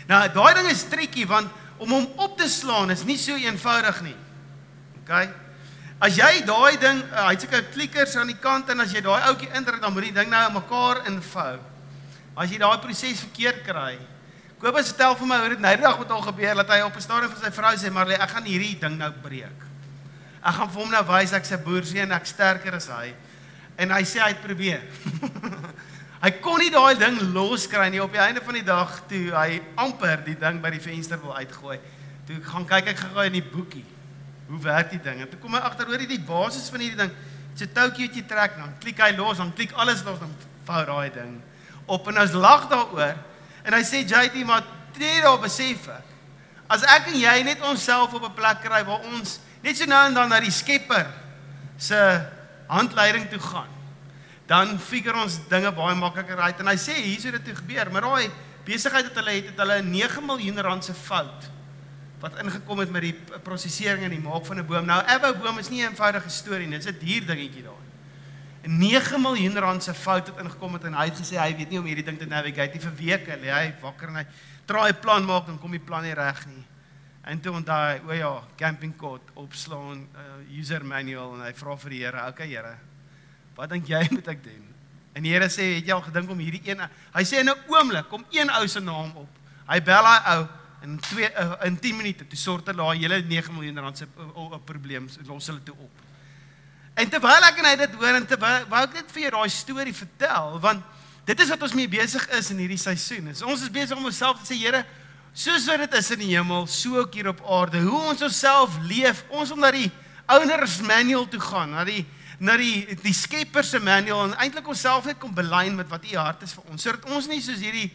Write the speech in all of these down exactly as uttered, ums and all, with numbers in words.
Nou, daai ding is triekie, want om hom op te slaan is nie so eenvoudig nie. Okay? As jy daai ding, uh, hy het seker klikkers aan die kant, en as jy daai ouetjie indruk, dan moet die ding nou in mekaar invou. As jy daai proses verkeerd kry, Kobus vertel vir my hoe dit nou die dag met hom gebeur, dat hy op 'n stadium vir sy vrou sê, maar ek gaan hierdie ding nou breek. Ek gaan vir hom nou wys ek sy boerseun, ek sterker as hy. En hy sê hy het probeer. Hy kon nie daai ding loskry nie op die einde van die dag toe hy amper die ding by die venster wil uitgooi. Toe ek gaan kyk ek gegaan in die boekie. Hoe werk die ding? En toe kom hy agter oor die basis van hierdie ding. So toukie wat jy trek, dan klik hy los, dan klik alles los, dan vou daai ding op en ons lag daaroor. En hy sê J T, maar tree daar besef ek. As ek en jy net onsself op 'n plek kry waar ons net so nou en dan na die Skepper se handleiding toe gaan, dan figure ons dinge baie makliker uit. En hy sê, hier so dit toe gebeur, maar daai besigheid wat hulle het, het hulle nege miljoen rand se fout, wat ingekom het met die prosesering en die maak van 'n boom. Nou, 'n avouboom is nie 'n eenvoudige storie nie, dit is 'n duur dingetjie daar. En nege miljoen rand se fout het ingekom het, en hy het gesê, hy weet nie om hierdie ding te navigate nie vir weke, lê hy wakker en hy draai 'n plan maak, dan kom die plan nie reg nie. En toe onthou hy, o ja, camping cot, opslaan, uh, user manual, en hy vra vir die Here, okay Here, wat dink jy moet ek doen? En die Here sê, het jy al gedink om hierdie een, hy sê in 'n oomblik, kom een ou se naam op. Hy bel hy ou, en twee, uh, in tien minute, toe sort hy daai hele nege miljoen rand se uh, uh, probleem, los hulle toe op. En terwyl ek en hy dit hoor, en terwyl wou ek net vir jou daai storie vertel, want dit is wat ons mee besig is in hierdie seisoen. So, ons is besig om onsself te sê, Here, soos wat dit is in die hemel, so ook hier op aarde, hoe ons onsself leef, ons om na die owners manual toe gaan, na die, na die, die Skepper se manual, en eintlik onsself net kom belyn met wat U hart is vir ons, sodat ons nie soos hierdie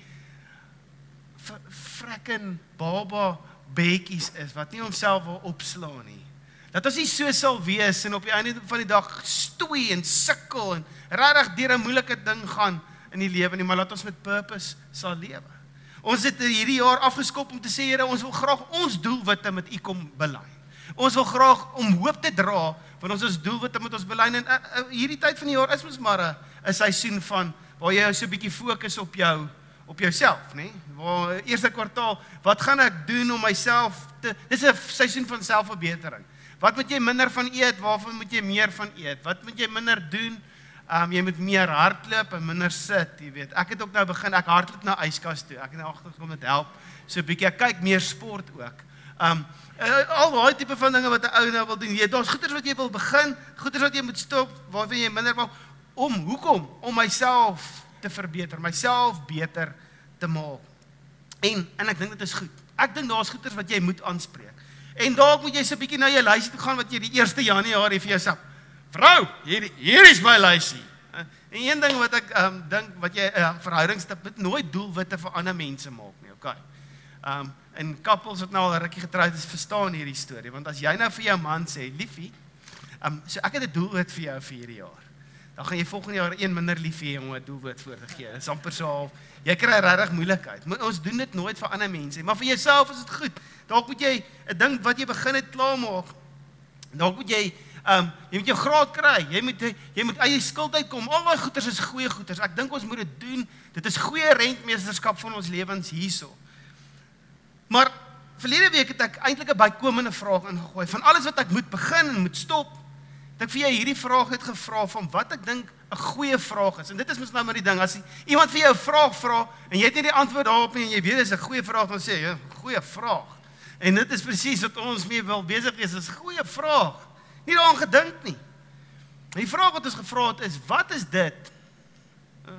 frekken baba beetjies is, wat nie onsself wil opslaan nie. Dat ons nie so sal wees, en op die einde van die dag stoei en sukkel, en regtig deur 'n moeilike ding gaan in die lewe nie, maar dat ons met purpose sal lewe. Ons het hierdie jaar afgeskop om te sê, Here, ons wil graag ons doelwitte met U kom belyn. Ons wil graag om hoop te dra, want ons is doelwitte met ons belyn, en uh, uh, hierdie tyd van die jaar is ons maar 'n uh, seisoen van, waar jy so 'n bietjie fokus op jou, op jouself, nee? Waar eerste kwartaal, wat gaan ek doen om myself te, dis 'n seisoen van selfverbetering. Wat moet jy minder van eet, waarvan moet jy meer van eet? Wat moet jy minder doen? Um, jy moet meer hardloop en minder sit, jy weet. Ek het ook nou begin, ek hardloop na yskas toe, ek het nou agtergekom met help, so 'n bietjie, ek kyk meer sport ook. Um, uh, al daai tipe van dinge wat 'n ou nou wil doen, jy, daar's goeders wat jy wil begin, goeders wat jy moet stop, waarvan jy minder maak, om, hoekom? Om myself te verbeter, myself beter te maak. En, en ek dink dit is goed. Ek dink daar's goeders wat jy moet aanspreek. En dalk moet jy so 'n bietjie na jou lysie toe gaan, wat jy die eerste Januarie vir jouself, vrou, hier, hier is my lysie. En een ding wat ek um, dink, wat jy uh, verhoudingstip, moet nooit doelwitte vir ander mense maak nie, okay. Um, en couples wat nou al 'n rukkie getroud is, verstaan hierdie storie, want as jy nou vir jou man sê, liefie, um, so ek het 'n doelwit vir jou vir hierdie jaar, dan gaan jy volgende jaar een minder lief hê om 'n doelwit voor te gee. Dit is amper so half, jy kry regtig moeilikheid. Ons doen dit nooit vir ander mense, maar vir jouself is dit goed. Dalk moet jy 'n ding wat jy begin het klaarmaak. Dalk moet jy um, jy moet jou graad kry. Jy moet jy moet uit jou skuld uitkom. Al daai goeders is goeie goeders. Ek dink ons moet dit doen. Dit is goeie rentmeesterskap van ons lewens hierso. Maar verlede week het ek eintlik 'n bykomende vraag ingegooi van alles wat ek moet begin en moet stop. Het ek vir jou hierdie vraag het gevra van wat ek dink 'n goeie vraag is. En dit is mos nou maar die ding, as iemand vir jou 'n vraag vra en jy het nie die antwoord daarop nie en jy weet dit is 'n goeie vraag, dan sê jy, goeie vraag. En dit is presies wat ons mee wil besig is, is 'n goeie vraag. Nie daaraan gedink nie. Die vraag wat ons gevra het is, wat is dit? Uh,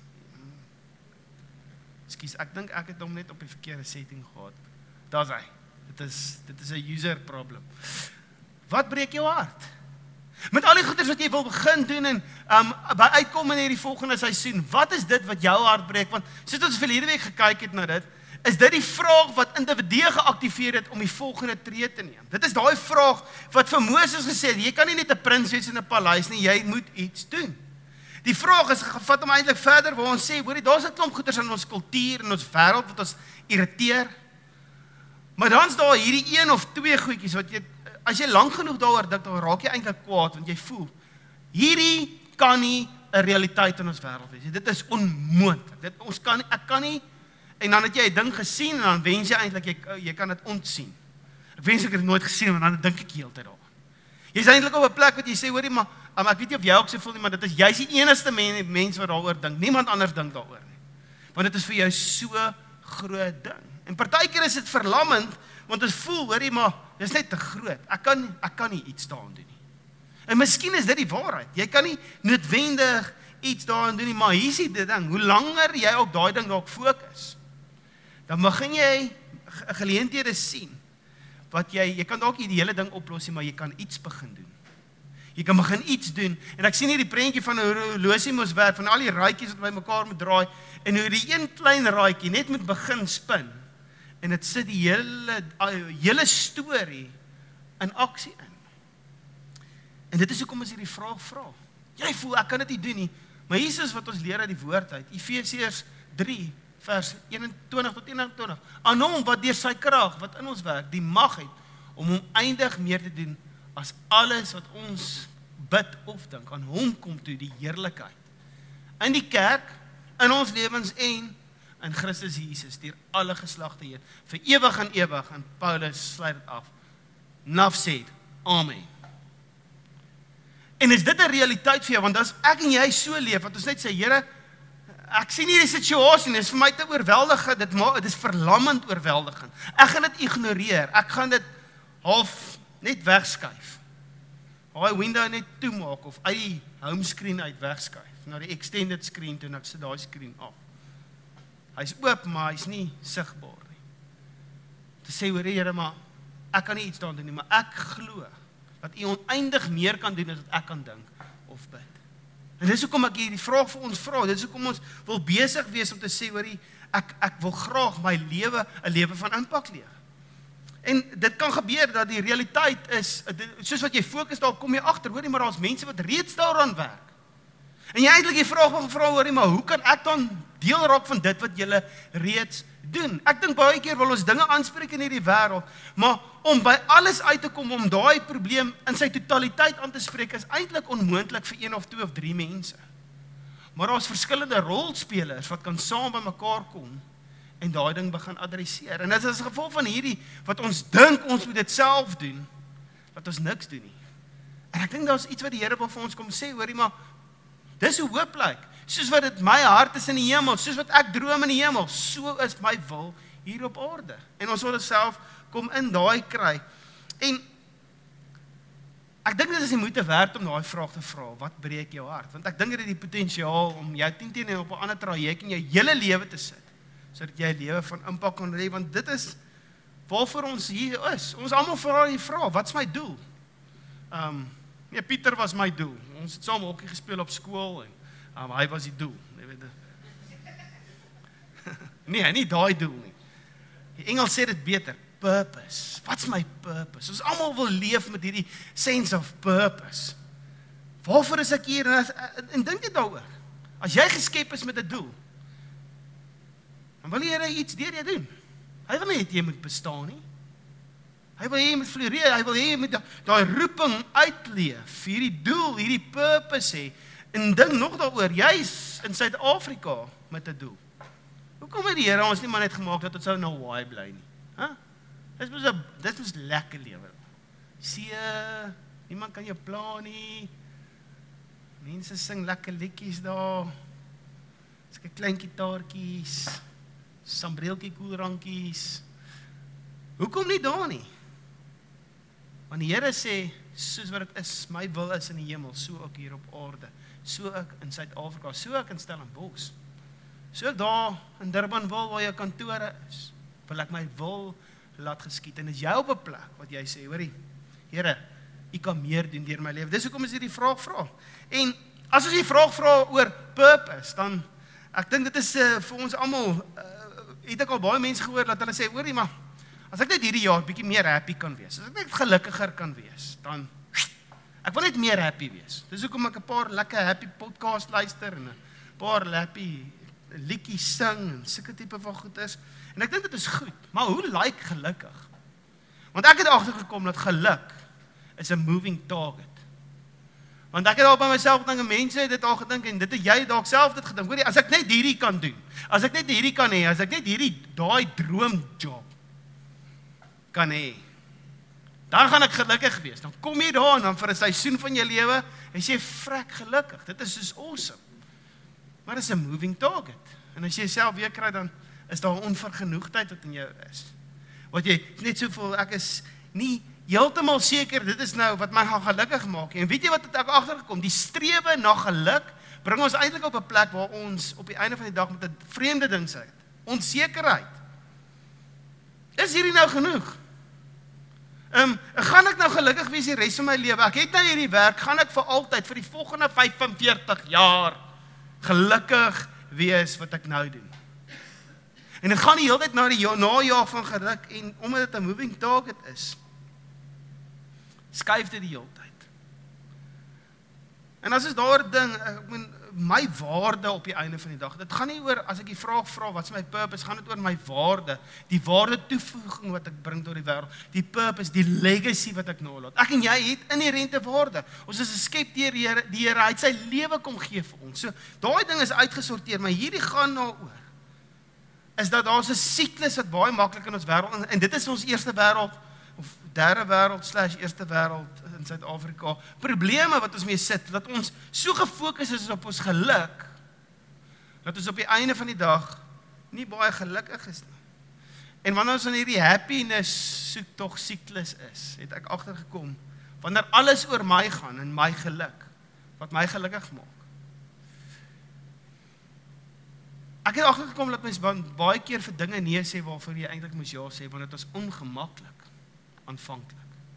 Ekskuus, ek dink ek het hom net op die verkeerde setting gehad. Daar's hy. Dit is dit is 'n user problem. Wat breek jou hart? Met al die goeders wat jy wil begin doen en um, by uitkom in hierdie volgende seisoen, wat is dit wat jou hart breek? Want soos ons verlede week gekyk het na dit, is dit die vraag wat individue geaktiveer het om die volgende tree te neem. Dit is daai vraag wat vir Moses gesê het, jy kan nie net 'n prins wees in 'n paleis nie, jy moet iets doen. Die vraag is gevat om eintlik verder waar ons sê, hoorie, daar's 'n klomp goeders in ons kultuur en ons wêreld wat ons irriteer. Maar dan's daar hierdie een of twee goedjies wat jy, as jy lank genoeg daaroor dink, dan raak jy eintlik kwaad want jy voel, hierdie kan nie 'n realiteit in ons wêreld wees. Dit is onmoontlik. Dit ons kan ek kan nie En dan het jy 'n ding gesien en dan wens jy eintlik jy, jy kan dit ontsien. Ek wens ek het dit nooit gesien, want dan dink ek heeltyd daaraan. Jy's eintlik op 'n plek wat jy sê, hoorie, maar um, ek weet nie of jy ook so voel nie, maar dit is jy's die enigste men, mens wat daaroor dink. Niemand anders dink daaroor nie. Want dit is vir jou so groot ding. En partykeer is dit verlammend, want ons voel, hoorie, maar dis net te groot. Ek kan ek kan nie iets daaraan doen nie. En miskien is dit die waarheid. Jy kan nie noodwendig iets daaraan doen nie, maar hier is die ding, hoe langer jy op daai ding dalk fokus, dan begin jy geleenthede sien, wat jy, jy kan dalk nie die hele ding oplos nie, maar jy kan iets begin doen. Jy kan begin iets doen, en ek sien hier die prentjie van 'n horlosie moes werk, van al die raadjies wat by mekaar moet draai, en hoe die een klein raadjie net moet begin spin, en dit sit die hele, hele storie in aksie in. En dit is hoekom ons hierdie vraag vra. Jy voel, ek kan dit nie doen nie, maar Jesus wat ons leer uit die woord uit, Efesiërs drie, vers eenentwintig tot eenentwintig, aan hom wat deur sy krag, wat in ons werk, die mag het, om hom eindig meer te doen, as alles wat ons bid of dink, aan hom kom toe die heerlikheid. In die kerk, in ons lewens en in Christus Jesus, deur alle geslagte heen, vir ewig en ewig, en Paulus sluit dit af. Enough said, amen. En is dit 'n realiteit vir jou, want as ek en jy so leef, want ons net sê, Here, ek sien nie die situasie, dit is vir my te oorweldigend, dit, dit is verlammend oorweldigend. Ek gaan dit ignoreer, ek gaan dit half net wegskuif. Daai window net toemaak, of uit die homescreen uit wegskuif, na die extended screen toe, en ek sit daai screen af. Hy's oop, maar hy's nie sigbaar nie. Te sê, hoor Here, maar ek kan nie iets daaraan doen nie, maar ek glo dat U oneindig meer kan doen as wat ek kan dink of bid. En dis hoekom ek hierdie vraag vir ons vra, dis hoekom ons wil besig wees om te sê, hoorie, ek, ek wil graag my lewe, 'n lewe van impak leef. En dit kan gebeur dat die realiteit is, soos wat jy fokus, daar kom jy agter, hoorie, maar daar's mense wat reeds daaraan werk. En jy eintlik die vraag wil gevra, hoorie, maar hoe kan ek dan deel raak van dit wat julle reeds doen? Ek dink baie keer wil ons dinge aanspreek in hierdie wêreld, maar om by alles uit te kom, om daai probleem in sy totaliteit aan te spreek, is eintlik onmoontlik vir een of twee of drie mense. Maar daar's verskillende rolspelers wat kan saam by mekaar kom en daai ding begin adresseer. En dit is as gevolg van hierdie, wat ons dink ons moet dit self doen, dat ons niks doen nie. En ek dink daar's iets wat die Here wil vir ons kom sê, hoorie, maar dis hoe hoop lyk. Soos wat dit my hart is in die hemel, soos wat ek droom in die hemel, so is my wil hier op aarde. En ons wil dit self kom in daai kry. En ek dink dit is die moeite werd om daai vraag te vra, wat breek jou hart? Want ek dink dit het die potensiaal om jou tien teen op 'n ander traject in jou hele lewe te sit, sodat jy 'n lewe van impak kan leef, want dit is waarvoor ons hier is. Ons almal vra die vraag, wat's my doel? Ehm, um, nee, Pieter was my doel. Ons het saam hokkie gespeel op skool en um, hy was die doel. Jy weet dit. Nee, nie daai doel nie. Die Engels sê dit beter, purpose. Wat's my purpose? Ons almal wil leef met hierdie sense of purpose. Waarvoor is ek hier? En, en, en dink jy daaroor? As jy geskep is met 'n doel, dan wil die Here iets deur jou doen. Hy wil nie hê jy moet bestaan nie. Hy wil hê jy moet floreer, hy wil hê jy moet daai roeping uitleef, hierdie doel, hierdie purpose hê. En dink nog daaroor, jy's in Suid-Afrika met 'n doel. Hoekom het die Here ons nie maar net gemaak dat ons sou na Hawaii bly nie? Hæ? Huh? Dit was 'n dit was lekker lewe. See, niemand kan jou pla nie. Mense sing lekker liedjies daar. Sulke klein gitaartjies, sambreeltjie koelrankies. Hoekom nie daar nie? Want die Here sê, soos wat dit is, my wil is in die hemel, so ook hier op aarde, so ek in Suid-Afrika, so ek in Stellenbosch, so ek daar in Durban wil, waar jou kantore is, wil ek my wil laat geskied, en is jy op 'n plek, wat jy sê, hoorie, Here, U kan meer doen deur my lewe, dis hoekom is hierdie vraag vra, en as ons die vraag vra oor purpose, dan, ek dink dit is uh, vir ons almal, uh, het ek al baie mense gehoor, dat hulle sê, hoorie, maar, as ek net hierdie jaar bietjie meer happy kan wees, as ek net gelukkiger kan wees, dan, ek wil net meer happy wees. Dis hoekom ek 'n paar lekker happy podcast luister, en 'n paar happy liedjies sing, en sulke tipe van goed is, en ek dink dit is goed, maar hoe lyk gelukkig? Want ek het agtergekom dat geluk is 'n moving target. Want ek het al by myself gedink, mense het dit al gedink, en dit het jy dalk self dit gedink, hoorie, as ek net hierdie kan doen, as ek net hierdie kan hê, as ek net hierdie, daai droomjob kan hê, dan gaan ek gelukkig wees, dan kom jy daar, en dan vir 'n seisoen van jou lewe, en jy sê, vrek gelukkig, dit is soos awesome, maar dit is 'n moving target, en as jy self weer kry, dan is daar 'n onvergenoegdheid wat in jou is, wat jy net so voel, ek is nie heeltemal seker, dit is nou wat my gaan gelukkig maak, en weet jy wat het ek agtergekom, die strewe na geluk, bring ons eintlik op 'n plek waar ons op die einde van die dag met 'n vreemde ding sit, onsekerheid, is hierdie nou genoeg? Um, gaan ek nou gelukkig wees die res van my lewe, ek het nou hierdie werk, gaan ek vir altyd, vir die volgende vyf en veertig jaar, gelukkig wees wat ek nou doen, en dit gaan die hele tyd na die najaag van geluk, en omdat dit 'n moving target is, skuif dit die hele tyd. En as is daar 'n ding, ek meen, my waarde op die einde van die dag, dit gaan nie oor, as ek die vraag vra, wat is my purpose, gaan dit oor my waarde, die waarde toevoeging wat ek bring tot die wêreld, die purpose, die legacy wat ek nalaat. Ek en jy het inherente waarde, ons is geskep deur die Here, die Here het sy lewe kom gee vir ons, so, daai ding is uitgesorteer, maar hierdie gaan daaroor, is dat daar 'n siklus wat baie maklik in ons wêreld, en dit is ons eerste wêreld, of derde wêreld slash eerste wêreld in Suid-Afrika, probleme wat ons mee sit, dat ons so gefokus is op ons geluk, dat ons op die einde van die dag nie baie gelukkig is nie. En wanneer ons in hierdie happiness soektog siklus is, het ek agtergekom, wanneer alles oor my gaan, en my geluk, wat my gelukkig maak. Ek het agtergekom dat mens baie keer vir dinge nee sê, waarvoor jy eintlik moes ja sê, want dit was ongemaklik, aanvanklik.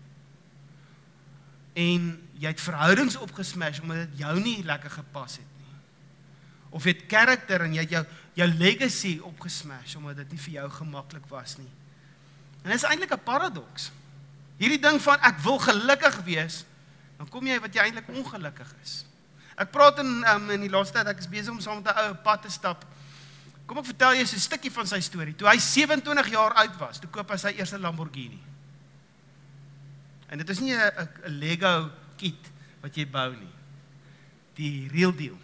En jy het verhoudings opgesmash, omdat dit jou nie lekker gepas het nie. Of jy het karakter, en jy het jou, jou legacy opgesmash, omdat dit nie vir jou gemaklik was nie. En dit is eintlik 'n paradoks. Hierdie ding van, ek wil gelukkig wees, dan kom jy wat jy eintlik ongelukkig is. Ek praat in, um, in die laaste tyd, ek is besig om saam met 'n ou pad te stap. Kom ek vertel jy so 'n stukkie van sy storie. Toe hy sewe-en-twintig jaar oud was, toe koop hy sy eerste Lamborghini. En dit is nie 'n Lego kit wat jy bou nie. Die real deal.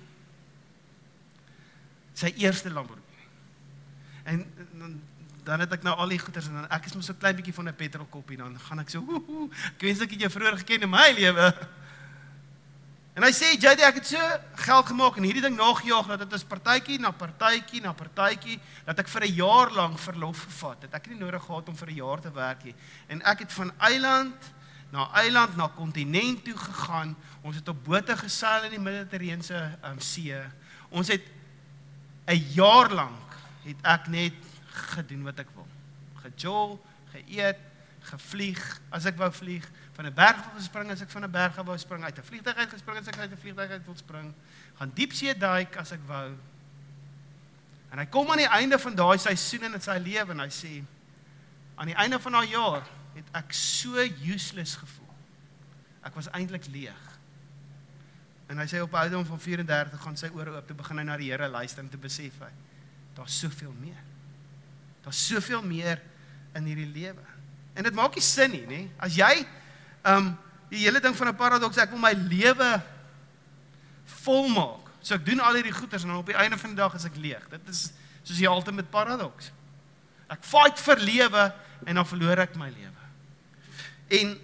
Sy eerste Lamborghini. En dan, dan het ek nou al die goeders, en dan ek is maar so klein bietjie van 'n petrolkoppie, dan gaan ek so, hoe, hoe, ek wens ek het jou vroeër geken in my lewe. En hy sê, J D, ek het so geld gemaak, en hierdie ding nagejaag, dat dit is partytjie na partytjie na partytjie, dat ek vir 'n jaar lank verlof gevat het. Ek het nie nodig gehad om vir 'n jaar te werk nie. En ek het van eiland na eiland, na kontinent toe gegaan, ons het op bote geseil in die Middellandse um, see, ons het 'n jaar lank, het ek net gedoen wat ek wil, gejol, geëet, gevlieg, as ek wou vlieg, van 'n berg wou spring, as ek van 'n berg wou spring, uit 'n vliegtuig uit gespring, as ek uit 'n vliegtuig uit wil spring, gaan diepsee duik, as ek wou, en hy kom aan die einde van daai seisoen in sy lewe, en hy sê, aan die einde van daai jaar, het ek so useless gevoel. Ek was eintlik leeg. En hy sê op 'n ouderdom van vyf en dertig gaan sy ore oop, toe begin hy na die Here luister en te besef hy, daar's soveel meer. Daar's soveel meer in hierdie lewe. En dit maak nie sin nie, nê? As jy um die hele ding van 'n paradoks, ek wil my lewe volmaak. So ek doen al hierdie goeders en dan op die einde van die dag is ek leeg. Dit is soos die ultimate paradoks. Ek fight vir lewe en dan verloor ek my lewe. En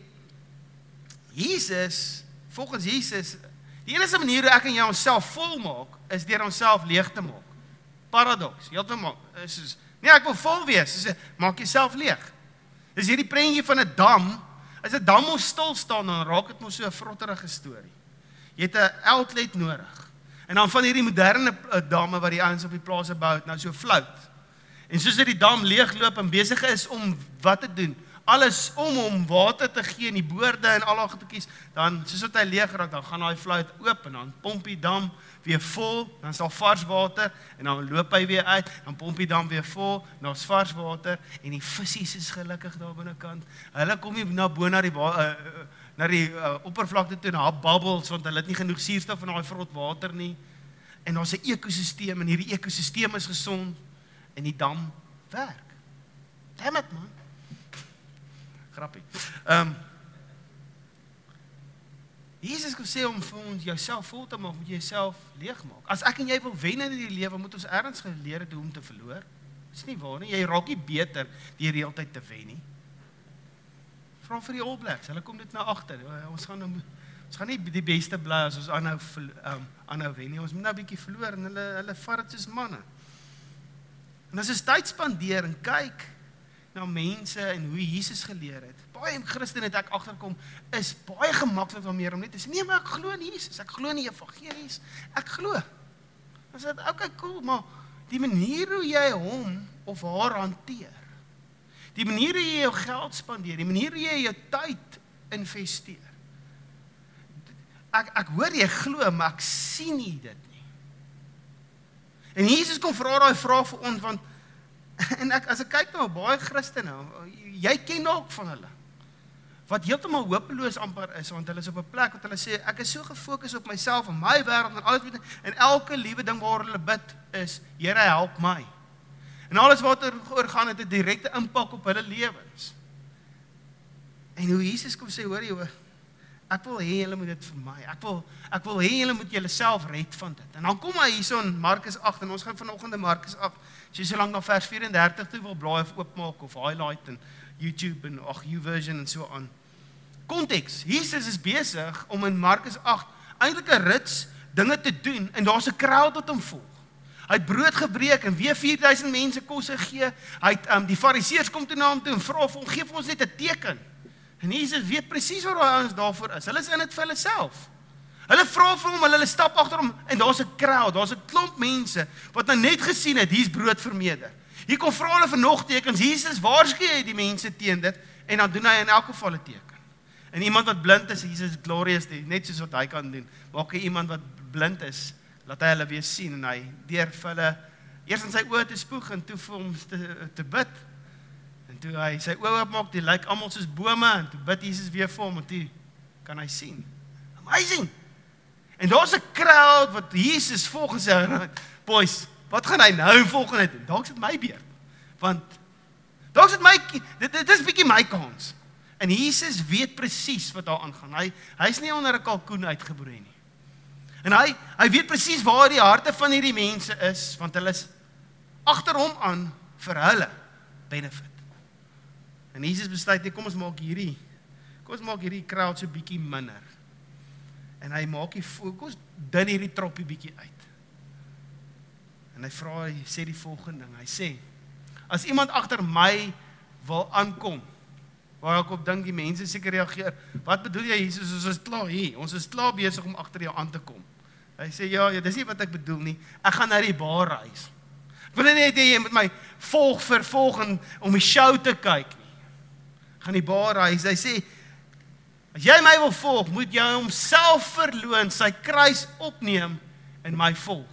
Jesus, volgens Jesus, die enigste manier hoe ek en jy onsself vol maak, is deur onsself leeg te maak. Paradoks, heeltemal. Soos, nee, ek wil vol wees, soos, maak jouself leeg. Dis hierdie prentjie van 'n dam, as 'n dam moet stil staan, dan raak dit mos so 'n vrotterige storie. Jy het 'n outlet nodig. En dan van hierdie moderne damme wat die ouens op die plase bou, nou so flout. En soos dit die dam leegloop en besig is om wat te doen, alles om hom water te gee in die boorde en al daai goedjies, dan soos wat hy leeg raak, dan gaan daai fluit oop en dan pomp die dam weer vol, dan is daar vars water en dan loop hy weer uit, dan pomp die dam weer vol, daar's vars water en die visse is gelukkig daar binnekant. Hulle kom nie na bo na die uh, na die uh, oppervlakte toe en haar bubbles, want hulle het nie genoeg suurstof in daai vrot water nie. En daar's 'n ekosisteem en hierdie ekosisteem is gesond en die dam werk. Damn it, man. Grappie. Um, Jesus gesê om vir ons jouself vol te maak, moet jy jouself leegmaak. As ek en jy wil wen in die lewe, moet ons ergens geleer het hoe om te verloor. Dis nie waar nie, jy raak nie beter die hele tyd te wen nie. Vra vir die All Blacks, hulle kom dit nou agter. Ons gaan nou, ons gaan nie die beste bly as ons aanhou um, aanhou wen nie. Ons moet nou 'n bietjie verloor en hulle hulle vat dit soos manne. En as ons tyd spandeer en kyk na mense en hoe Jesus geleer het. Baie Christene het ek agterkom is baie gemaklik om meer om net te sê, nee, maar ek glo in Jesus, ek glo in die evangelies, ek glo. Dan sê ek, okay, cool, maar die manier hoe jy hom of haar hanteer, die manier hoe jy jou geld spandeer, die manier hoe jy jou tyd investeer. Ek, ek hoor jy glo, maar ek sien nie dit nie. En Jesus kom vra daai vraag vir ons, want en ek, as ek kyk na baie Christene, jy ken ook van hulle, wat heeltemal hopeloos amper is, want hulle is op 'n plek wat hulle sê, ek is so gefokus op myself en my wêreld en alles, en elke liewe ding waar hulle bid is, Here help my. En alles wat er oor gaan het 'n direkte impak op hulle lewens. En hoe Jesus kom sê, hoor jy hoor, ek wil hê julle moet dit vir my, ek wil, ek wil hê julle moet julle self red van dit. En dan kom hy hierso in Markus agt, en ons gaan vanoggend in Markus agt, as jy so lank na vers vyf en dertig toe wil blaai of oopmaak, of highlight, en YouTube, en ag, YouVersion, en so aan. Konteks, Jesus is besig om in Markus agt, eintlik 'n rits dinge te doen, en daar's 'n crowd wat hom volg. Hy het brood gebreek, en weer vier duisend mense kos gegee, hy het, um, die fariseërs kom toe na hom toe, en vra vir hom, geef ons net 'n teken. En Jesus weet presies wat daai ouens daarvoor is. Hulle is in dit vir hulle self. Hulle vra vir hom, hulle stap agter hom en daar's 'n crowd, daar's 'n klomp mense wat nou net gesien het, hier's brood vermeerder. Hier kom vra hulle vir nog tekens. Jesus waarsku hy die mense teen dit en dan doen hy in elk geval 'n teken. En iemand wat blind is, Jesus glorious, net soos wat hy kan doen. Maak hy iemand wat blind is, laat hy hulle weer sien en hy deur vir hulle eers in sy oë te spoeg en toe vir hom te, te bid. En toe hy sy oë oopmaak, die lyk almal soos bome, en toe bid Jesus weer vir hom, en toe kan hy sien. Amazing! En daar's 'n crowd wat Jesus volg en sê, boys, wat gaan hy nou volgende doen? Dalk is dit my beurt. Want, dalk is dit my, dit, dit is bietjie my kans. En Jesus weet presies wat daar aangaan. Hy, hy is nie onder 'n kalkoen uitgebroei nie. En hy, hy weet presies waar die harte van hierdie mense is, want hulle is agter hom aan vir hulle benefit. En Jesus besluit, nee, kom ons maak hierdie, kom ons maak hierdie crowd so bietjie minder. En hy maak die fokus, dun hierdie troppie bietjie uit. En hy vra, hy sê die volgende ding, hy sê, as iemand agter my wil aankom, waar ek op dink die mense seker reageer, wat bedoel jy Jesus, ons is klaar hier, ons is klaar besig om agter jou aan te kom. Hy sê, ja, ja, dis nie wat ek bedoel nie, ek gaan na die bar reis. Ek wil net hê jy moet my volg vervolg en om die show te kyk nie. Gaan die bar reis, hy sê, as jy my wil volg, moet jy homself verloon, sy kruis opneem en my volg.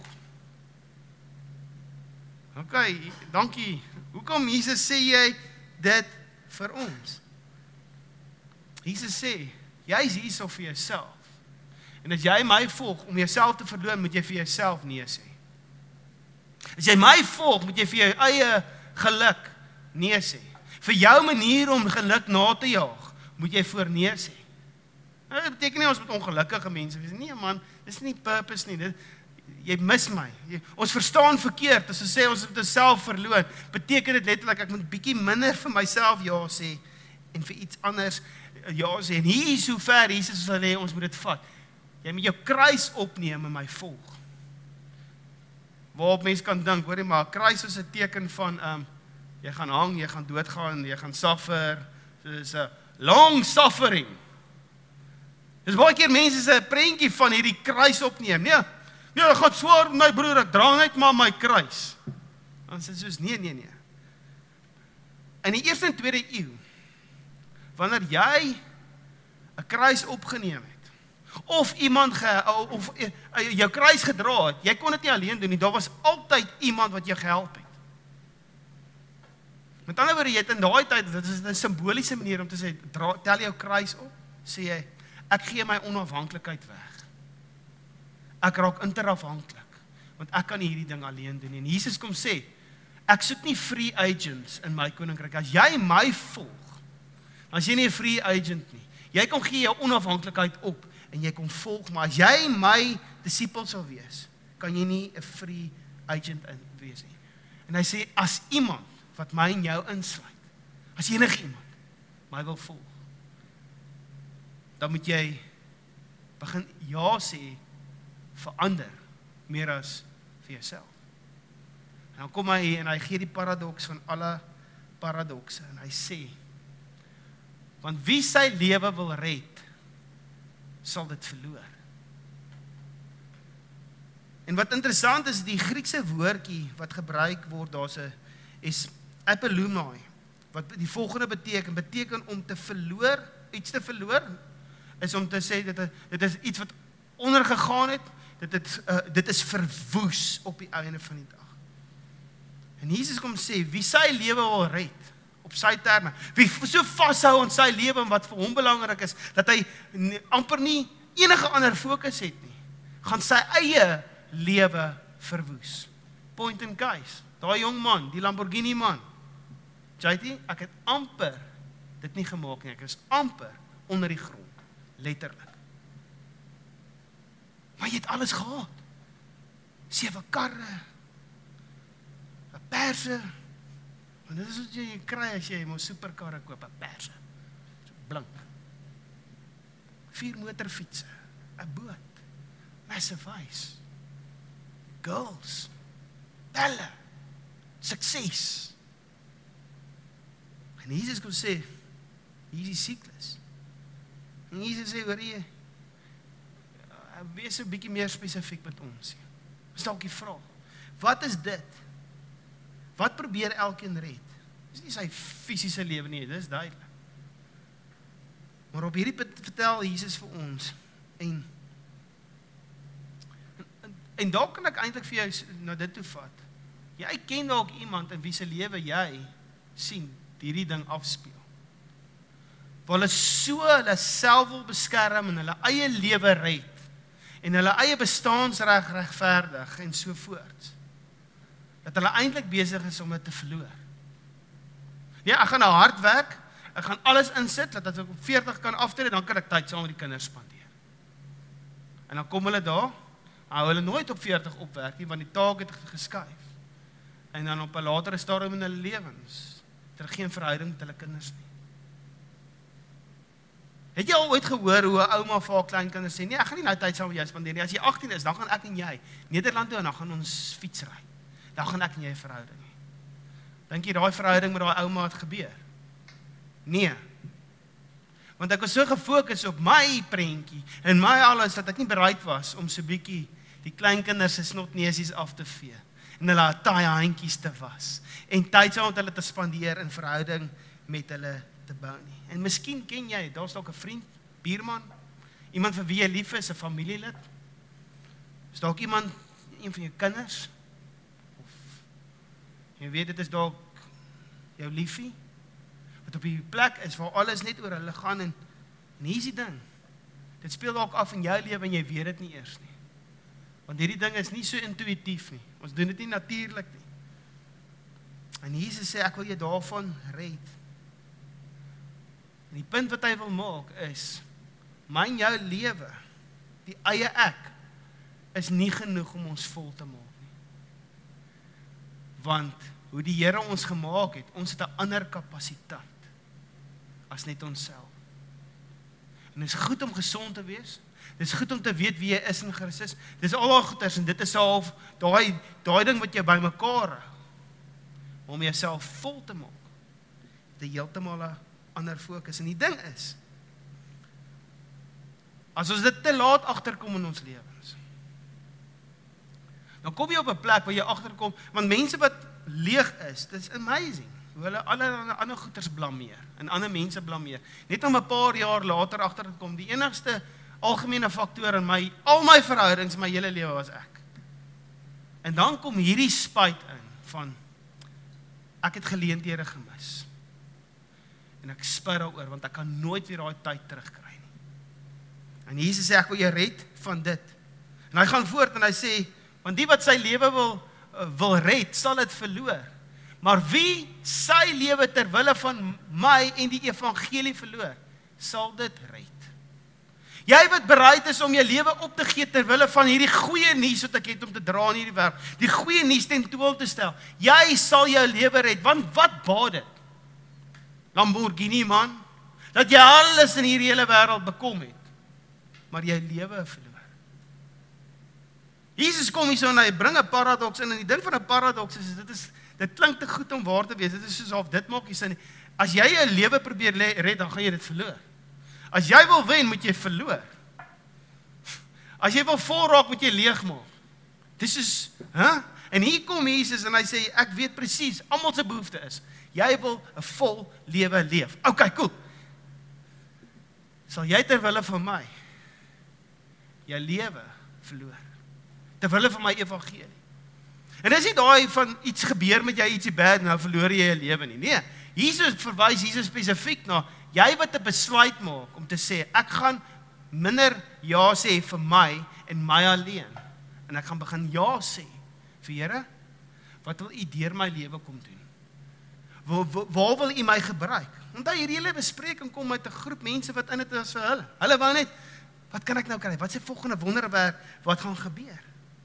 Ok, dankie. Hoekom Jesus sê jy dit vir ons? Jesus sê, jy is hierso vir jouself. En as jy my volg om jouself te verloon, moet jy vir jouself nee sê. As jy my volg, moet jy vir jou eie geluk nee sê. Vir jou manier om geluk na te jaag, moet jy voor nee sê. Nou, dit beteken nie ons moet ongelukkige mense wees. Nee man, dis nie purpose nie. Dit, jy mis my. Jy, ons verstaan verkeerd. As ons sê ons moet onsself verloon, beteken dit letterlik ek moet bietjie minder vir myself ja sê en vir iets anders ja sê. En hier is hoe ver Jesus wil hê ons moet dit vat. Jy moet jou kruis opneem en my volg. Waarop mense kan dink, hoor jy maar, kruis is 'n teken van um, jy gaan hang, jy gaan doodgaan, jy gaan suffer. Dis 'n long suffering. Dis baie keer mense se 'n prentjie van hierdie kruis opneem. Nee, nee, ek gaan swaar met my broer, ek dra net maar my kruis. Dan sê soos nee, nee, nee. In die eerste en tweede eeu, wanneer jy 'n kruis opgeneem het, of iemand ge, of jou kruis gedra het, jy kon dit nie alleen doen nie, daar was altyd iemand wat jou gehelp het. Met ander woorde, jy het in daai tyd, dit is 'n simboliese manier om te sê, dra, tel jou kruis op, sê jy, ek gee my onafhanklikheid weg. Ek raak interafhanklik, want ek kan nie hierdie ding alleen doen nie. En Jesus kom sê, ek soek nie free agents in my koninkryk. As jy my volg, dan is jy nie 'n free agent nie. Jy kom gee jou onafhanklikheid op, en jy kom volg, maar as jy my disipel sal wees, kan jy nie 'n free agent in wees nie. En hy sê, as iemand wat my en jou insluit, as enige iemand my wil volg, dan moet jy begin ja sê vir ander, meer as vir jouself. En dan kom hy en hy gee die paradoks van alle paradokse, en hy sê, want wie sy lewe wil red, sal dit verloor. En wat interessant is, die Griekse woordjie wat gebruik word, daar's 'n is apolumai, wat die volgende beteken, beteken om te verloor, iets te verloor, is om te sê, dit, dit is iets wat ondergegaan het, dit, het, uh, dit is verwoes op die einde van die dag. En Jesus kom sê, wie sy lewe wil red, op sy terme, wie so vashou aan sy lewe, wat vir hom belangrik is, dat hy nie, amper nie enige ander fokus het nie, gaan sy eie lewe verwoes. Point in case, daai jong man, die Lamborghini man, J T, ek het amper dit nie gemaak nie, ek is amper onder die grond, letterlik. Maar jy het alles gehad, sewe karre, 'n perse, en dit is wat jy kry as jy 'n superkarre koop, 'n perse, so blink, vier motorfietsse, 'n boot, massive huis, girls, belle, sukses. En Jesus kom sê, hier is die siklus. En Jesus sê, hoor jy, wees 'n bietjie meer spesifiek met ons. Dis dalk die vraag, wat is dit? Wat probeer elkeen red? Dis nie sy fisiese lewe nie, dis duidelik. Maar op hierdie punt vertel Jesus vir ons, en en, en daar kan ek eintlik vir jou na dit toe vat. Jy ken dalk iemand in wie se lewe jy sien hierdie ding afspeel. Waar hulle so hulle self wil beskerm en hulle eie lewe red en hulle eie bestaansreg regverdig en so voort. Dat hulle eintlik besig is om dit te verloor. Nee, ek gaan nou hard werk, ek gaan alles insit, dat as ek op veertig kan aftree, dan kan ek tyd saam met die kinders spandeer. En dan kom hulle daar, hou hulle nooit op veertig opwerk nie, want die taak het geskuif. En dan op 'n latere stadium in hulle lewens, het hulle geen verhouding met hulle kinders nie. Het jy al ooit gehoor hoe 'n ouma vir haar kleinkinders sê, nee, ek gaan nie nou tyd saam met jou spandeer nie, as jy agttien is, dan gaan ek en jy Nederland toe en dan gaan ons fietsry. Dan gaan ek en jy 'n verhouding hê. Dink jy daai verhouding met daai ouma het gebeur? Nee. Want ek was so gefokus op my prentjie en my alles, dat ek nie bereid was om so bietjie die kleinkinders se snotneusies af te vee en hulle taai handjies te was en tyd saam met hulle te spandeer in verhouding met hulle te bou nie. En miskien ken jy, daar's dalk 'n vriend, buurman, iemand vir wie jy lief is, 'n familielid. Is dalk iemand, een van jou kinders, of jy weet dit is dalk jou liefie, wat op die plek is waar alles net oor hulle gaan en, en hier is die ding. Dit speel dalk af in jou lewe en jy weet dit nie eers nie. Want hierdie ding is nie so intuïtief nie. Ons doen dit nie natuurlik nie. En Jesus sê, ek wil jy daarvan red. En die punt wat hy wil maak is, my en jou lewe, die eie ek, is nie genoeg om ons vol te maak nie. Want, hoe die Here ons gemaak het, ons het 'n ander kapasiteit, as net onsself. En dit is goed om gesond te wees, dit is goed om te weet wie jy is in Christus, dit is al daai goeders, en dit is half, daai, daai ding wat jy by mekaar hou, om jouself vol te maak, dit is heeltemal 'n ander fokus, en die ding is, as ons dit te laat agterkom in ons lewens, dan kom jy op 'n plek waar jy agterkom, want mense wat leeg is, dit is amazing, hoe hulle alle ander goeders blameer, en ander mense blameer, net om 'n paar jaar later agter te kom, die enigste algemene faktor in my, al my verhoudings, my hele lewe was ek. En dan kom hierdie spyt in, van, ek het geleenthede gemis, en ek spyt daaroor, want ek kan nooit weer daai tyd terugkry nie. En Jesus sê, ek wil jou red van dit. En hy gaan voort en hy sê, want die wat sy lewe wil, wil red, sal dit verloor. Maar wie sy lewe terwille van my en die evangelie verloor, sal dit red. Jy wat bereid is om jou lewe op te gee ter wille van hierdie goeie nuus wat ek het om te dra in hierdie wêreld, die goeie nuus ten toon te stel. Jy sal jou lewe red, want wat baat dit? Lamborghini man, dat jy alles in hierdie hele wêreld bekom het, maar jy lewe verloor. Jesus kom hier so en hy bring 'n paradoks in, en die ding van 'n paradoks is, dit is, dit klink te goed om waar te wees, dit is soos of dit maak nie sin nie. As jy jou lewe probeer red, dan gaan jy dit verloor. As jy wil wen, moet jy verloor. As jy wil vol raak, moet jy leeg maak. Dis is, huh? En hier kom Jesus en hy sê, ek weet presies, almal se behoefte is, jy wil 'n vol lewe leef. Okay, cool. Sal jy ter wille van my jou lewe verloor? Ter wille van my evangelie. En dis nie daai van iets gebeur met jou, ietsie bad, nou verloor jy jou lewe nie. Nee, Jesus verwys Jesus spesifiek na, jy wat 'n besluit maak om te sê, ek gaan minder ja sê vir my en my alleen. En ek gaan begin ja sê vir Here, wat wil U deur my lewe kom doen? Waar, waar, waar wil U my gebruik? Onthou hierdie hele bespreking kom uit 'n groep mense wat in dit is vir hulle. Hulle wou net, wat kan ek nou kry? Wat is die volgende wonderwerk wat gaan gebeur?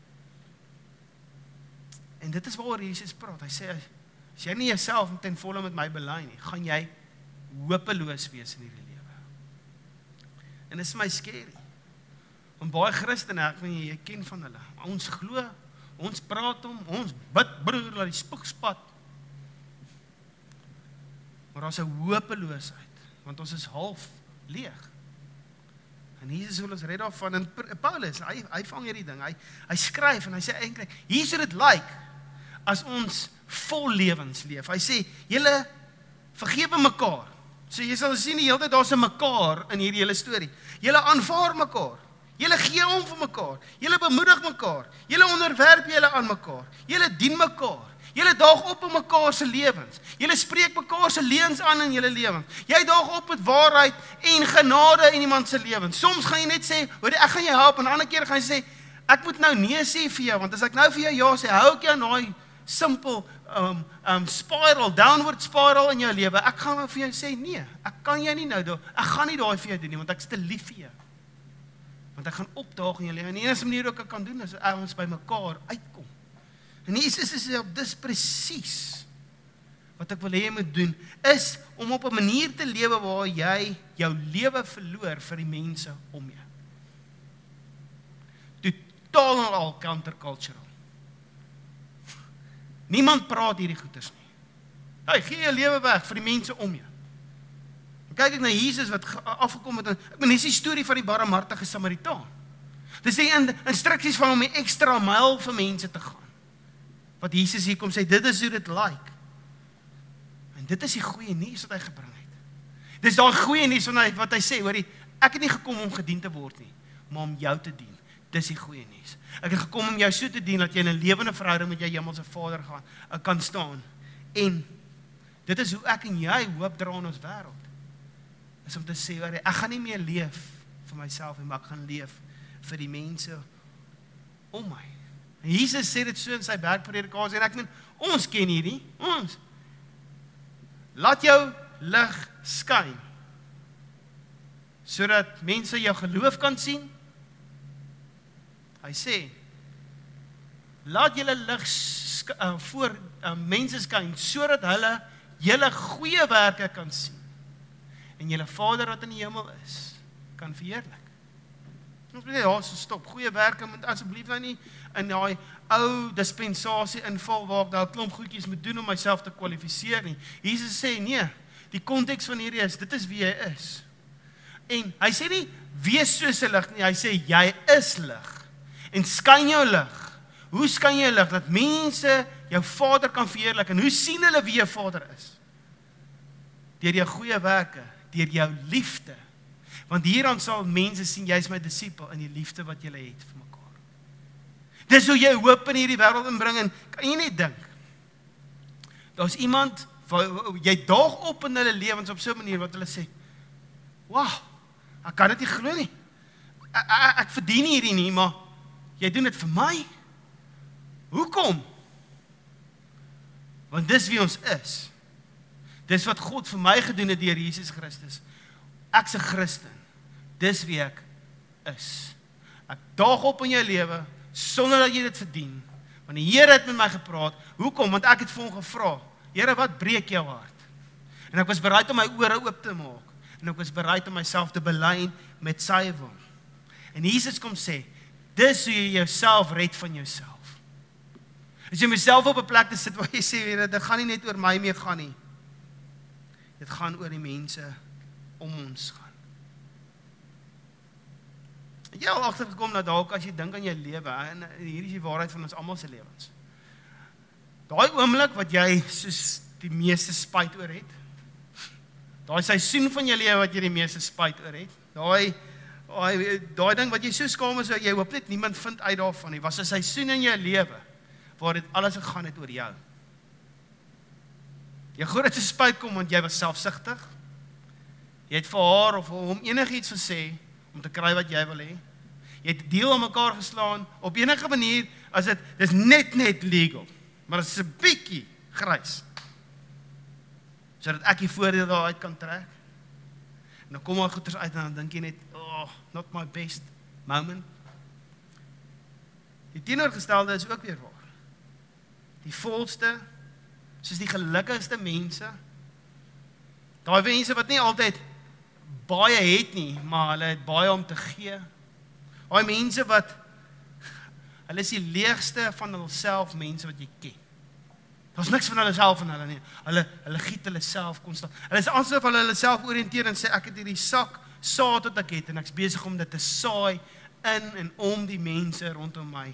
En dit is waaroor Jesus praat. Hy sê, as jy nie jouself ten volle met my bely nie, gaan jy hopeloos wees in hierdie lewe. En dit is my scary. Want baie Christene, ek weet jy, jy ken van hulle, ons glo, ons praat om, ons bid, broer, laat die spook spat. Maar daar is 'n hopeloosheid, want ons is half leeg. En Jesus wil ons red daarvan, en Paulus, hy, hy vang hierdie ding, hy, hy skryf en hy sê eintlik, hier sou dit lyk, as ons vol lewens leef. Hy sê, julle vergewe mekaar. So jy sal sien die hele tyd daar's 'n mekaar in hierdie hele storie. Julle aanvaar mekaar. Julle gee om vir mekaar. Julle bemoedig mekaar. Julle onderwerp julle aan mekaar. Julle dien mekaar. Julle daag op in mekaar se lewens. Julle spreek mekaar se leuns aan in julle lewens. Jy daag op met waarheid en genade in iemand se lewens. Soms gaan jy net sê, hoor ek gaan jou help, en 'n ander keer gaan jy sê, ek moet nou nee sê vir jou, want as ek nou vir jou ja sê, hou ek jou aan daai simpel um, um, spiral, downward spiral in jou lewe. Ek gaan nou vir jou sê, nee, ek kan jou nie nou doen. Ek gaan nie daai vir jou doen nie, want ek is te lief vir jou. Want ek gaan opdaag in jou lewe. En die enigste manier wat ek kan doen, is as ons by mekaar uitkom. En Jesus sê, dis presies wat ek wil hê jy moet doen, is om op 'n manier te lewe waar jy jou lewe verloor vir die mense om jou. Totaal en al countercultural. Niemand praat hierdie goeters nie. Hey, gee jou lewe weg vir die mense om jou. En kyk ek na Jesus wat afgekom het, ek bedoel, dis die storie van die barmhartige Samaritaan. Dis die instruksies van om die ekstra myl vir mense te gaan. Wat Jesus hier kom sê, dit is hoe dit lyk. En dit is die goeie nuus wat hy gebring het. Dis daai goeie nuus wat hy, wat hy sê, hoorie, ek het nie gekom om gedien te word nie, maar om jou te dien. Dis die goeie nuus. Ek het gekom om jou so te dien, dat jy in 'n lewende verhouding met jou hemelse Vader gaan, kan staan. En dit is hoe ek en jy hoop dra in ons wêreld. Is om te sê, hoorie, ek gaan nie meer leef vir myself, maar ek gaan leef vir die mense om my. En Jesus sê dit so in sy bergpredikasie, en ek meen, ons ken hierdie, ons. Laat jou lig skyn, sodat mense jou geloof kan sien. Hy sê, laat julle lig uh, voor uh, mense skyn, sodat hulle julle goeie werke kan sien, en julle Vader wat in die hemel is, kan verheerlik. Ons moet ja, so stop, goeie werke moet asseblief nou nie in daai ou dispensasie inval, waar ek nou 'n klomp goedjies moet doen om myself te kwalifiseer nie. Jesus sê, nee, die konteks van hierdie is, dit is wie jy is. En hy sê nie, wees soos 'n lig nie, hy sê, jy is lig. En skyn jou lig. Hoe skyn jou lig? Dat mense jou Vader kan verheerlik. En hoe sien hulle wie jou Vader is? Deur jou goeie werke, deur jou liefde. Want hieraan sal mense sien, jy is my disipel, in die liefde wat jy het vir mekaar. Dis hoe jy hoop in hierdie wêreld inbring, en kan jy net dink, daar's iemand, jy daag op in hulle lewens op so 'n manier, wat hulle sê, wow, ek kan dit nie glo nie, ek, ek, ek verdien hierdie nie, maar jy doen dit vir my. Hoekom? Want dis wie ons is. Dis wat God vir my gedoen het deur Jesus Christus. Ek's 'n Christen. Dis wie ek is. Ek daag op in jou lewe, sonder dat jy dit verdien. Want die Here het met my gepraat. Hoekom? Want ek het vir hom gevra, Here, wat breek jou hart? En ek was bereid om my ore oop te maak. En ek was bereid om myself te belyn met sy wil. En Jesus kom sê, dis hoe jy jouself red van jouself. As jy myself op 'n plek te sit waar jy sê, Here, dit gaan nie net oor my mee gaan nie. Dit gaan oor die mense om ons gaan. Het jy al agtergekom dat dalk as jy dink aan jou lewe, en hier is die waarheid van ons almal se lewens. Daai oomblik wat jy soos die meeste spyt oor het, daai seisoen van jou lewe wat jy die meeste spyt oor het, daai daai daai ding wat jy so skaam is, jy hoop net niemand vind uit daarvan nie, was 'n seisoen in jou lewe waar dit alles gegaan het oor jou. Jy grootste spyt kom want jy was selfsugtig. Jy het vir haar of vir hom enigiets gesê om te kry wat jy wil hê. Jy het 'n deal aan mekaar geslaan op enige manier as dit dis net net legal, maar dit is 'n bietjie grys. Sodat ek die voordeel daaruit kan trek. En dan kom maar goeders uit en dan dink jy net, oh, not my best moment. Die teenoorgestelde is ook weer waar. Die volste, soos die gelukkigste mense, daai mense wat nie altyd baie het nie, maar hulle het baie om te gee. Daai mense wat, hulle is die leegste van hulself mense wat jy ken. Daar's niks van hulle self in hulle nie. Hulle hulle giet hulle self konstant. Hulle is asof hulle hulle self oriënteer en sê ek het hierdie sak saad wat ek het en ek's besig om dit te saai in en om die mense rondom my.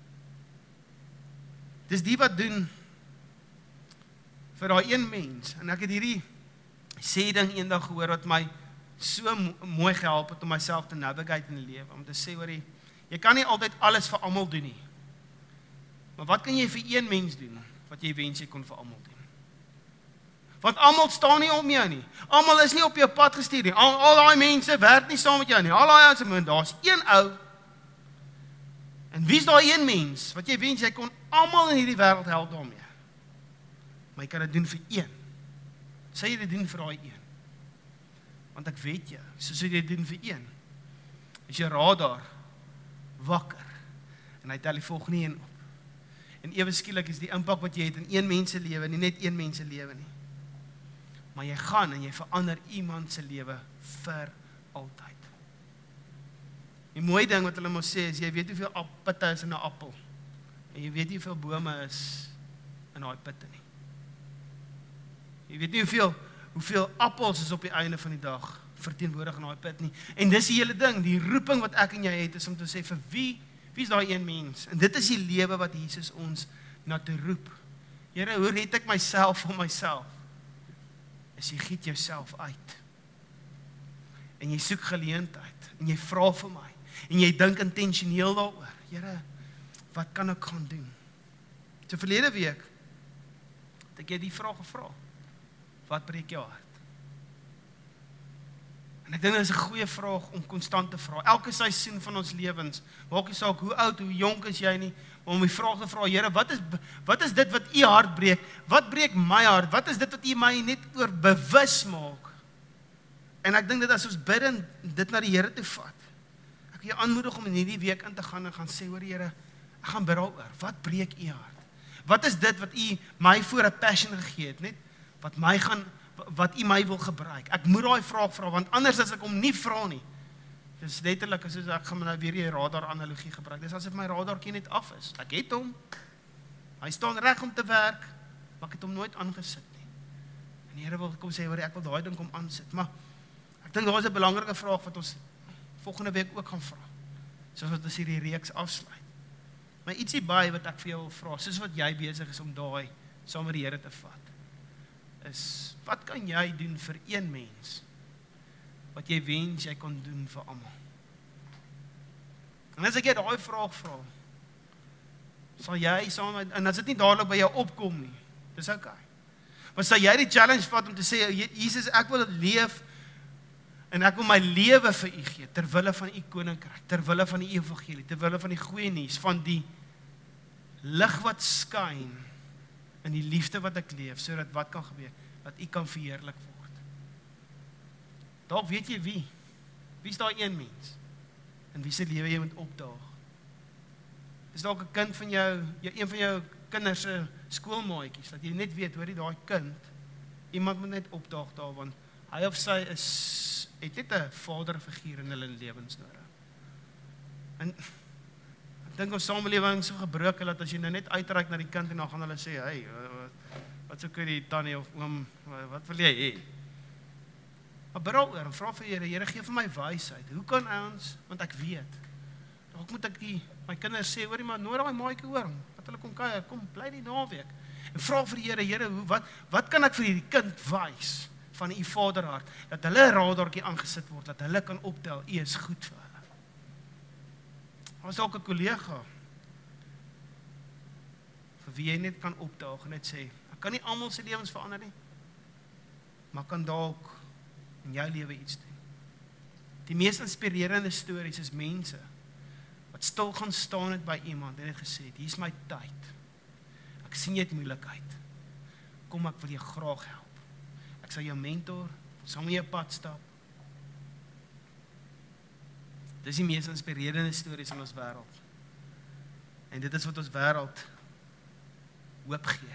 Dis die wat doen vir daai een mens. En ek het hierdie sê ding eendag gehoor wat my so mooi gehelp het om myself te navigate in die lewe, om te sê hoor jy, jy kan nie altyd alles vir almal doen nie. Maar wat kan jy vir een mens doen wat jy wens jy kon vir almal doen? Want almal staan nie om jou nie. Almal is nie op jou pad gestuur nie. Al, al daai mense werk nie saam met jou nie. Al daai ouens, maar daar's een ou. En wie's daai een mens wat jy wens jy kon almal in hierdie wêreld help daarmee? Maar jy kan dit doen vir een. Sê jy dit doen vir daai een. Want ek weet jy, soos jy dit doen vir een, is jou radar wakker en hy tel die volgende een op. En ewe skielik is die impak wat jy het in een mens se lewe, nie net een mens se lewe nie. Maar jy gaan en jy verander iemand se lewe vir altyd. Die mooi ding wat hulle mos sê is, jy weet hoeveel pitte is in 'n appel. En jy weet nie hoeveel bome is in daai pitte nie. Jy weet nie hoeveel, hoeveel appels is op die einde van die dag verteenwoordig in daai pit nie. En dis die hele ding, die roeping wat ek en jy het, is om te sê, vir wie, wie is daai een mens? En dit is die lewe wat Jesus ons na te roep. Here, hoe red ek myself van myself? Is jy giet jouself uit. En jy soek geleentheid, en jy vra vir my, en jy dink intentioneel daaroor. Here, wat kan ek gaan doen? So verlede week, het ek jy die vraag gevra. Wat breek jou hart? En ek dink dit is 'n goeie vraag om konstant te vra. Elke seisoen van ons lewens, maak nie saak hoe oud, hoe jonk is jy nie, maar om die vraag te vra, Here, wat is wat is dit wat u hart breek? Wat breek my hart? Wat is dit wat u my net oor bewus maak? En ek dink dit as ons bid en dit na die Here toe vat. Ek wil jou aanmoedig om in hierdie week in te gaan en gaan sê, hoor Here, ek gaan bid daaroor. Wat breek u hart? Wat is dit wat u my voor 'n passion gegee het, net? Wat my gaan wat u my wil gebruik. Ek moet daai vraag vra, want anders as ek hom nie vra nie. Dis letterlik soos ek gaan nou weer die radar analogie gebruik. Dis asof my radartjie net af is. Ek het hom. Hy staan reg om te werk, maar ek het hom nooit aangesit nie. En die Here wil kom sê, hoor, ek wil daai ding kom aansit, maar ek dink daar is 'n belangrike vraag wat ons volgende week ook gaan vra. Soos wat ons hierdie reeks afsluit. Maar ietsie by wat ek vir jou wil vra, soos wat jy besig is om daai saam met die Here te vat, is, wat kan jy doen vir een mens, wat jy wens jy kon doen vir almal? En as ek jy daai vraag vra, sal jy saam met, en as dit nie dadelik by jou opkom nie, dis okay. Maar sal jy die challenge vat om te sê, Jesus, ek wil leef, en ek wil my lewe vir u gee, terwille van u koninkryk, terwille van die evangelie, terwille van die goeie nuus, van die lig wat skyn, in die liefde wat ek leef, sodat wat kan gebeur, dat u kan verheerlik word. Dalk weet jy wie, wie is daai een mens? in wie se lewe jy moet opdaag. Is dalk 'n kind van jou, een van jou kinders se skoolmaatjies, dat jy net weet, hoor jy daai kind, iemand moet net opdaag daar, want hy of sy is, het net 'n vaderfiguur in hulle lewens nodig. En ek dink ons samelewing so gebroken, dat as jy nou net uitreik na die kind, en dan gaan hulle sê, hey, wat, wat soek die tannie of oom, wat wil jy hê? Maar bid daaroor en vra vir Here, Here gee vir my wysheid. Hoe kan ons, want ek weet, dalk moet ek die, my kinders sê, hoor jy maar, nodig my maatjie oor, wat hulle kom kuier, kom, bly die naweek. En vra vir die Here, Here, hoe, wat, wat kan ek vir hierdie kind wys van u vaderhart, dat hulle 'n radartjie aangesit word, dat hulle kan optel, u is goed vir hulle. Ons dalk 'n kollega, vir wie jy net kan opdaag en net sê, ek kan nie almal se lewens verander nie, maar kan dalk in jou lewe iets doen. Die mees inspirerende stories is mense wat stil gaan staan het by iemand en het gesê, hier is my tyd. Ek sien jy het moeilikheid. Kom, ek wil jou graag help. Ek sal jou mentor, saam met jou pad stap. Dis die mees inspirerende stories in ons wêreld. En dit is wat ons wêreld hoop gee.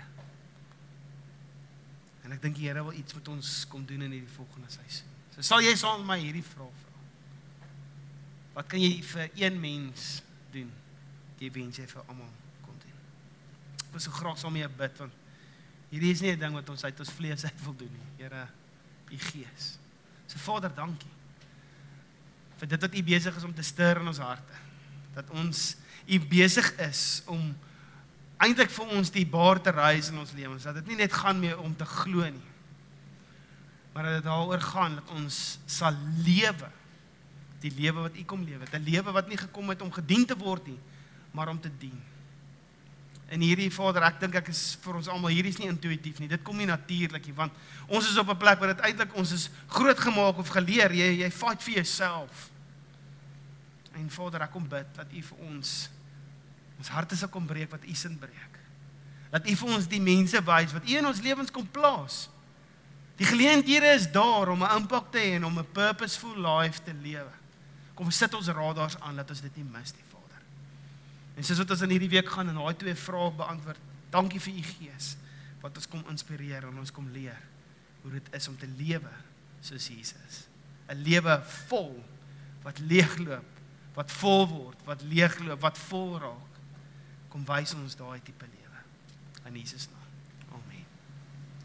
En ek dink die Here wil iets met ons kom doen in hierdie volgende seisoen. So sal jy saam met my hierdie vraag vra. Wat kan jy vir een mens doen? Die wens jy vir almal kon doen. Ek wil so graag saam met jou bid, want hierdie is nie 'n ding wat ons uit ons vlees uit wil doen nie. Here, u Gees. So Vader, dankie vir dit wat u besig is om te stir in ons harte. Dat ons u besig is om eintlik vir ons die baar te reis in ons lewens, dat dit nie net gaan meer om te glo nie, maar dat dit daaroor gaan, dat ons sal lewe, die lewe wat u kom lewe, 'n lewe wat nie gekom het om gedien te word nie, maar om te dien. En hierdie Vader, ek dink ek is vir ons almal, hierdie is nie intuïtief nie, dit kom nie natuurlik nie, want ons is op 'n plek waar dit eintlik ons is groot gemaak of geleer, jy, jy fight vir jouself. En Vader, ek kom bid, dat u vir ons, ons harte sal kom breek, wat u sin breek. Dat u vir ons die mense wys, wat u in ons lewens kom plaas. Die geleenthede is daar om 'n impak te hê en om 'n purposeful life te lewe. Kom sit ons radars aan, dat ons dit nie mis nie, Vader. En soos wat ons in hierdie week gaan en daai twee vrae beantwoord, dankie vir u Gees, wat ons kom inspireer en ons kom leer, hoe dit is om te lewe soos Jesus. 'n Lewe vol, wat leegloop, wat vol word, wat leegloop, wat vol raak. Kom wys ons daai tipe lewe. In Jesus naam.